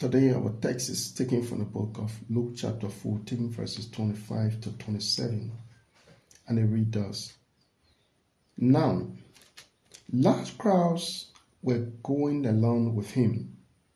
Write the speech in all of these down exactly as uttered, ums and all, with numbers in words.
Today our text is taken from the book of Luke chapter fourteen verses twenty-five to twenty-seven, and it reads thus. Now, large crowds were going along with him,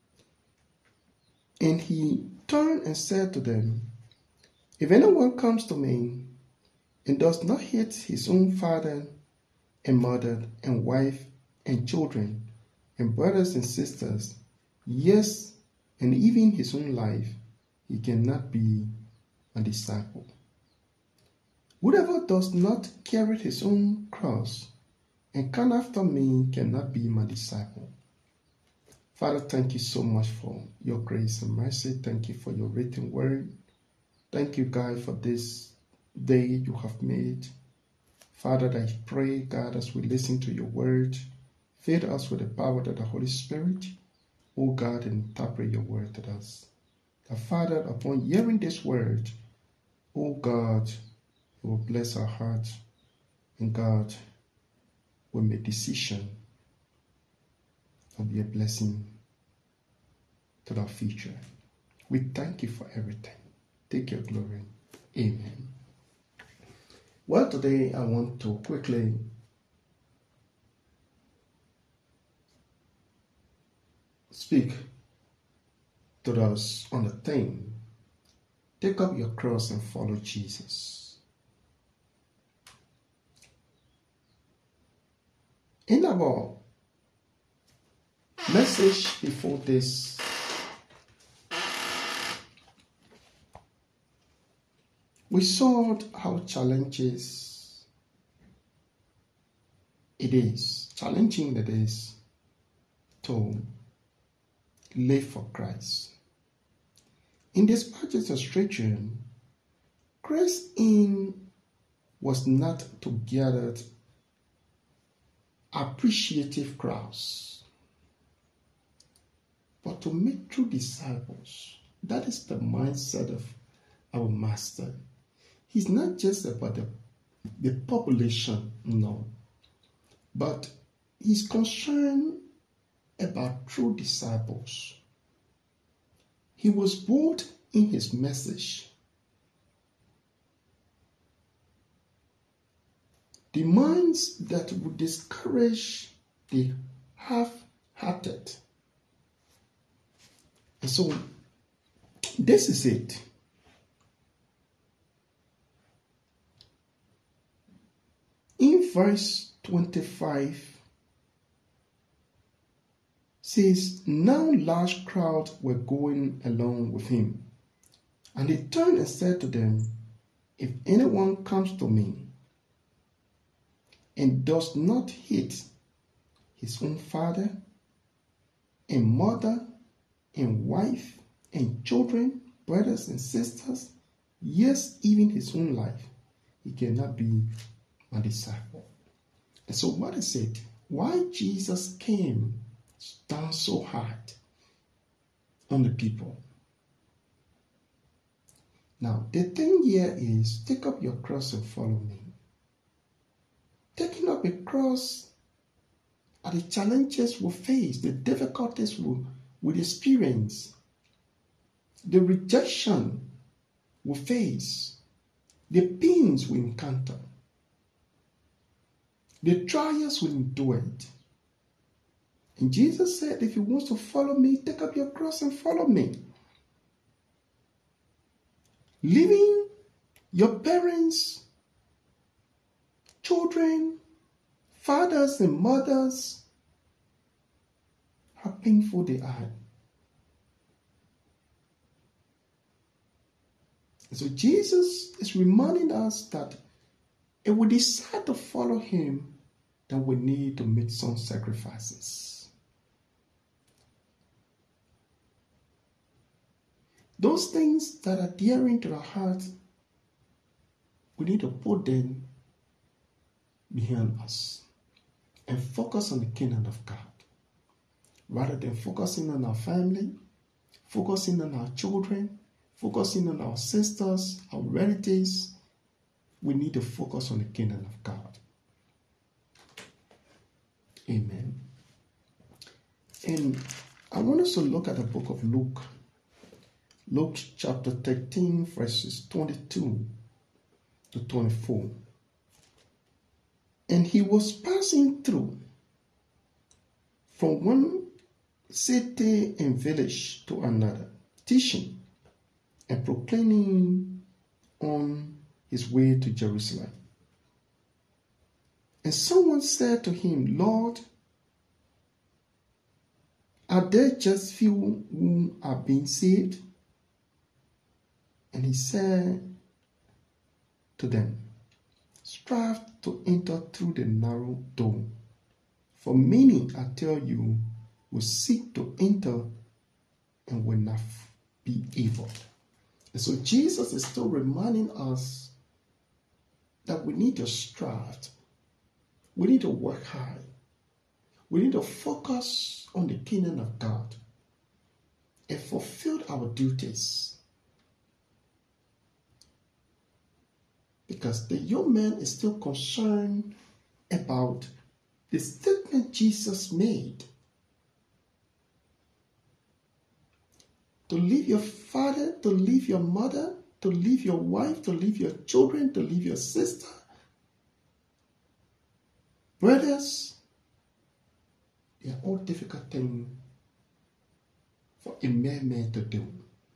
and he turned and said to them, If anyone comes to me and does not hate his own father and mother and wife and children and brothers and sisters, yes, and even his own life, he cannot be a disciple. Whoever does not carry his own cross and come after me cannot be my disciple. Father, thank you so much for your grace and mercy. Thank you for your written word. Thank you, God, for this day you have made. Father, I pray, God, as we listen to your word, fill us with the power of the Holy Spirit. O God, and interpret your word to us. That Father, upon hearing this word, O God, you will bless our hearts, and God will make decision and be a blessing to our future. We thank you for everything. Take your glory. Amen. Well, today I want to quickly speak to us on the theme, take up your cross and follow Jesus. In our message before this, we saw how challenges it is, challenging it is to live for Christ. In this passage of scripture, Christ's aim was not to gather appreciative crowds, but to make true disciples. That is the mindset of our Master. He's not just about the, the population, no, but he's concerned about true disciples. He was bold in his message. The minds that would discourage the half-hearted. And so, this is it. In verse twenty-five, says, now large crowds were going along with him. And he turned and said to them, if anyone comes to me and does not hate his own father and mother and wife and children, brothers and sisters, yes, even his own life, he cannot be my disciple. And so what is it? Why Jesus came down so hard on the people? Now, the thing here is, take up your cross and follow me. Taking up a cross are the challenges we face, the difficulties we we experience, the rejection we face, the pains we encounter, the trials we endure. And Jesus said, if you want to follow me, take up your cross and follow me. Leaving your parents, children, fathers and mothers, how painful they are. And so Jesus is reminding us that if we decide to follow him, then we need to make some sacrifices. Those things that are dear to our heart, we need to put them behind us and focus on the kingdom of God. Rather than focusing on our family, focusing on our children, focusing on our sisters, our relatives, we need to focus on the kingdom of God. Amen. And I want us to look at the book of Luke Luke chapter thirteen, verses twenty-two to twenty-four. And he was passing through from one city and village to another, teaching and proclaiming on his way to Jerusalem. And someone said to him, Lord, are there just few who are being saved? And he said to them, strive to enter through the narrow door. For many, I tell you, will seek to enter and will not be able. And so Jesus is still reminding us that we need to strive. We need to work hard. We need to focus on the kingdom of God and fulfill our duties. Because the young man is still concerned about the statement Jesus made. To leave your father, to leave your mother, to leave your wife, to leave your children, to leave your sister. Brothers, they are all difficult things for a mere man to do.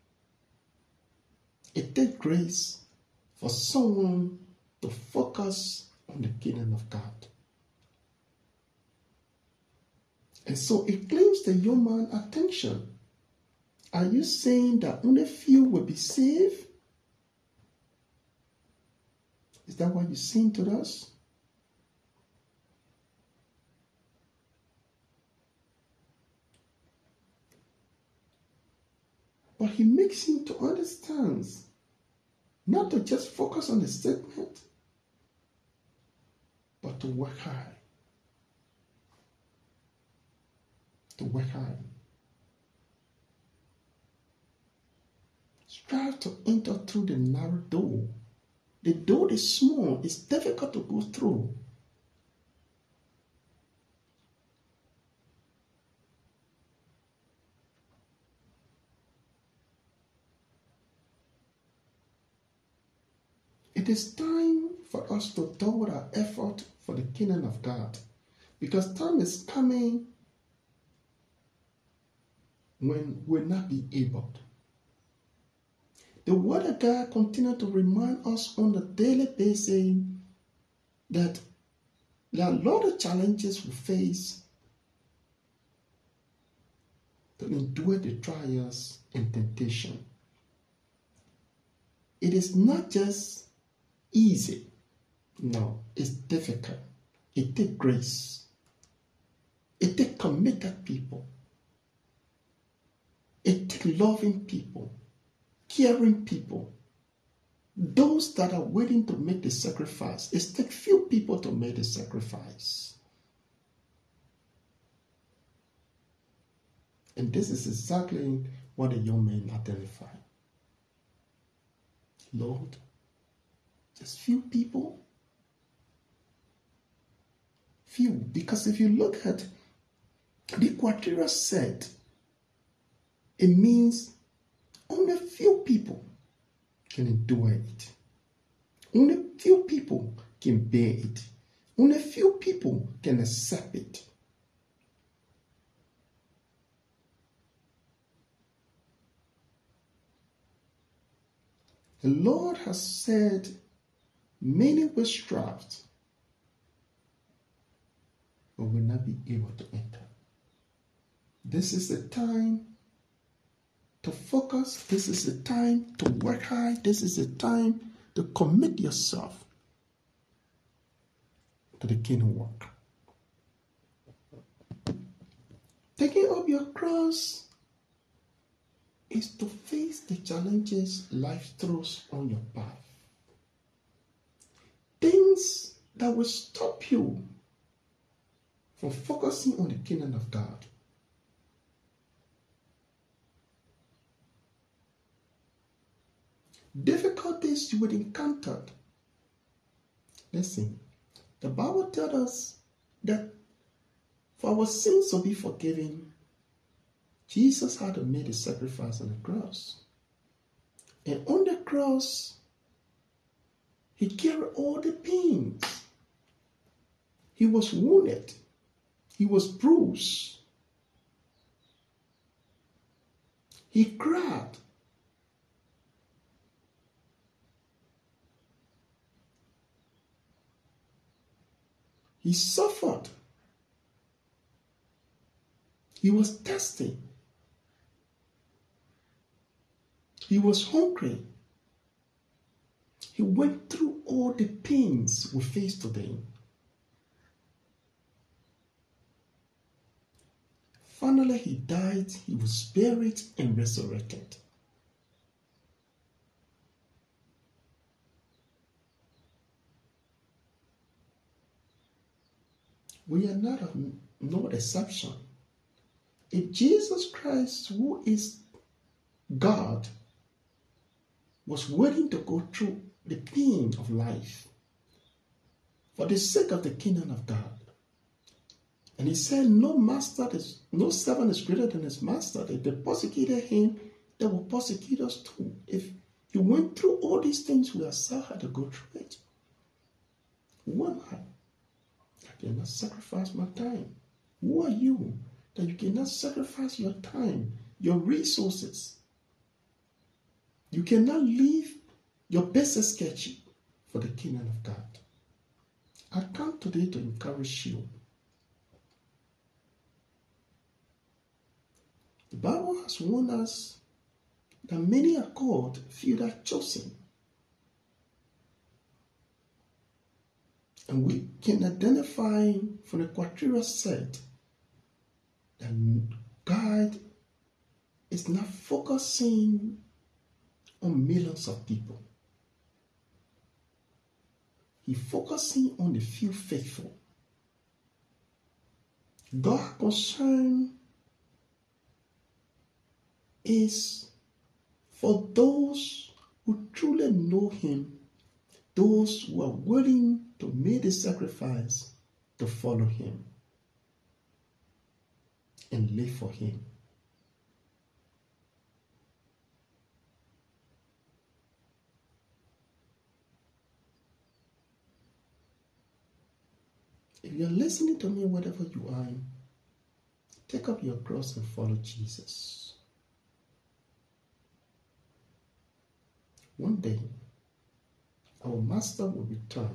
It takes grace for someone to focus on the kingdom of God. And so it claims the young man's attention. Are you saying that only few will be saved? Is that what you're saying to us? But he makes him to understand, not to just focus on the statement, but to work hard. To work hard. Strive to enter through the narrow door. The door is small, it's difficult to go through. It is time for us to double our effort for the kingdom of God, because time is coming when we'll not be able. The word of God continues to remind us on a daily basis that there are a lot of challenges we face to endure the trials and temptation. It is not just easy. No, it's difficult. It takes grace. It takes committed people. It takes loving people, caring people, those that are willing to make the sacrifice. It takes few people to make the sacrifice. And this is exactly what the young man identified. Lord, just few people. Few. Because if you look at the quadrilateral set, it means only few people can endure it. Only few people can bear it. Only few people can accept it. The Lord has said, many will strive, but will not be able to enter. This is the time to focus. This is the time to work hard. This is the time to commit yourself to the kingdom work. Taking up your cross is to face the challenges life throws on your path. Things that will stop you from focusing on the kingdom of God. Difficulties you would encounter. Listen, the Bible tells us that for our sins to be forgiven, Jesus had to make a sacrifice on the cross. And on the cross, he carried all the pains. He was wounded. He was bruised. He cried. He suffered. He was thirsty. He was hungry. He went through all the pains we face today. Finally, he died, he was buried and resurrected. We are not a, no exception. If Jesus Christ, who is God, was willing to go through the pain of life for the sake of the kingdom of God, and he said, no master is, no servant is greater than his master. If they persecuted him, they will persecute us too. If he went through all these things, we ourselves had to go through it. Who am I? I cannot sacrifice my time. Who are you that you cannot sacrifice your time, your resources? You cannot leave your best sketch for the kingdom of God. I come today to encourage you. The Bible has warned us that many are called, few are chosen. And we can identify from the quatrain said that God is not focusing on millions of people. He's focusing on the few faithful. God's concern is for those who truly know him, those who are willing to make the sacrifice to follow him and live for him. If you're listening to me, wherever you are, take up your cross and follow Jesus. One day, our master will return.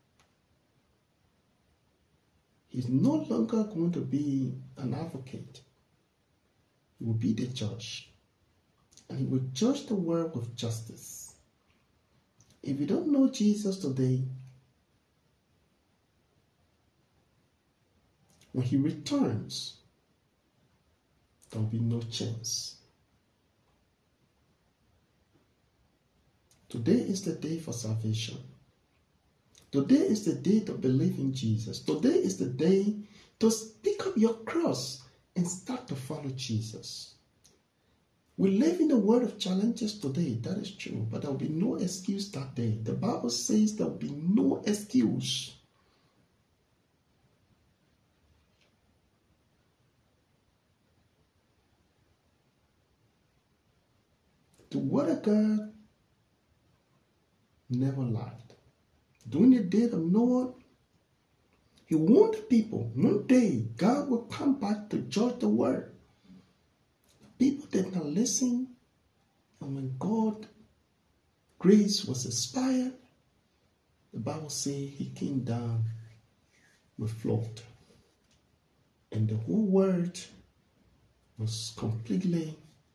He's no longer going to be an advocate. He will be the judge. And he will judge the world with justice. If you don't know Jesus today, when he returns, there will be no chance. Today is the day for salvation. Today is the day to believe in Jesus. Today is the day to pick up your cross and start to follow Jesus. We live in a world of challenges today, that is true, but there will be no excuse that day. The Bible says there will be no excuse. The word of God never lied. During the day of Noah, he warned the people, one day God will come back to judge the world. People did not listen, and when God's grace was expired, the Bible says he came down with flood. And the whole world was completely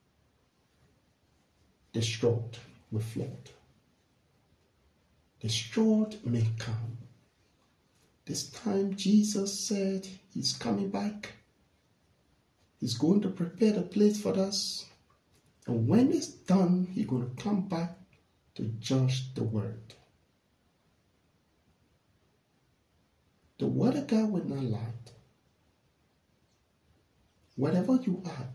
destroyed with flood. Destroyed mankind. This time Jesus said he's coming back. He's going to prepare the place for us. And when it's done, he's going to come back to judge the world. The word of God will not lie. Wherever you are,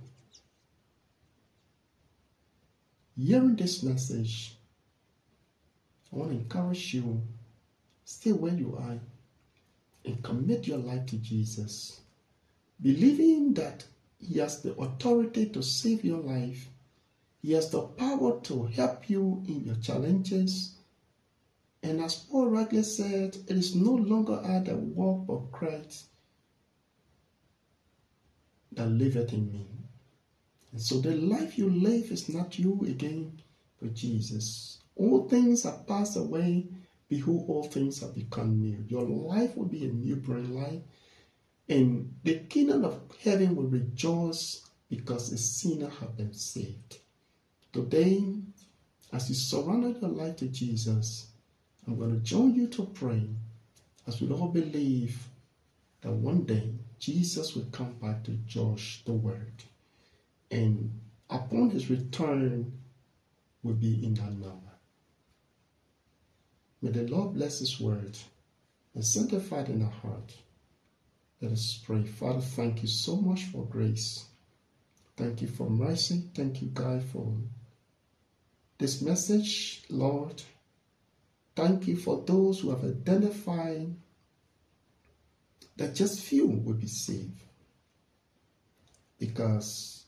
hearing this message, I want to encourage you, stay where you are and commit your life to Jesus, believing that he has the authority to save your life He has the power to help you in your challenges. And as Paul rightly said, it is no longer I that walk, but Christ that liveth in me. And so the life you live is not you again, but Jesus. All things are passed away. Behold, all things have become new. Your life will be a newborn life. And the kingdom of heaven will rejoice because a sinner has been saved. Today, as you surrender your life to Jesus, I'm going to join you to pray as we all believe that one day Jesus will come back to judge the world. And upon his return will be in that number. May the Lord bless his word and sanctify it in our heart. Let us pray. Father, thank you so much for grace. Thank you for mercy. Thank you, God, for this message, Lord. Thank you for those who have identified that just few will be saved. Because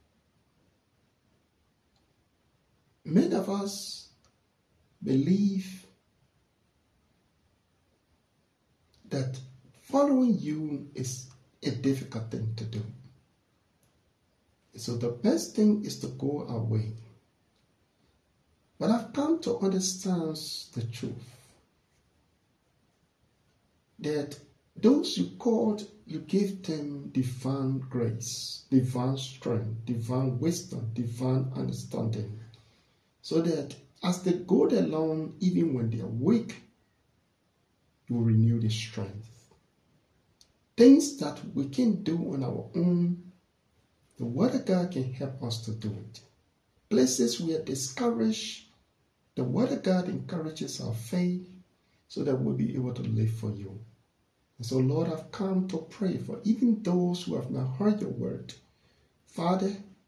many of us believe that following you is a difficult thing to do. So the best thing is to go our way. But I've come to understand the truth that those you called, you gave them divine grace, divine strength, divine wisdom, divine understanding. So that as they go along, even when they are weak, you will renew their strength. Things that we can do on our own, the Word of God can help us to do it. Places we are discouraged, the Word of God encourages our faith so that we'll be able to live for you. And so, Lord, I've come to pray for even those who have not heard your word. Father,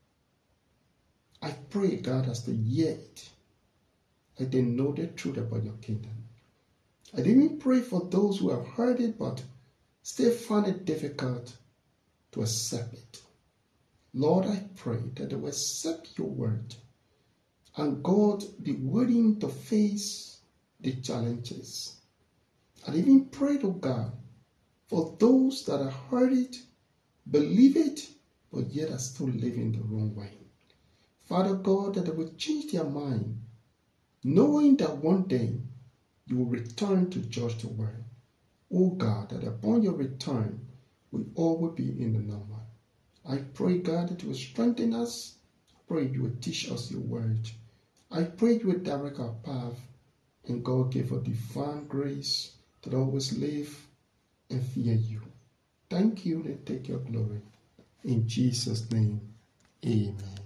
I pray, God, as they hear it, that they know the truth about your kingdom. I didn't pray for those who have heard it, but still find it difficult to accept it. Lord, I pray that they will accept your word and God be willing to face the challenges. I even pray to God for those that have heard it, believe it, but yet are still living the wrong way. Father God, that they will change their mind, knowing that one day you will return to judge the world. Oh God, that upon your return, we all will be in the number. I pray, God, that you will strengthen us. I pray you will teach us your word. I pray you will direct our path, and God give us divine grace to always live and fear you. Thank you and take your glory. In Jesus' name, amen.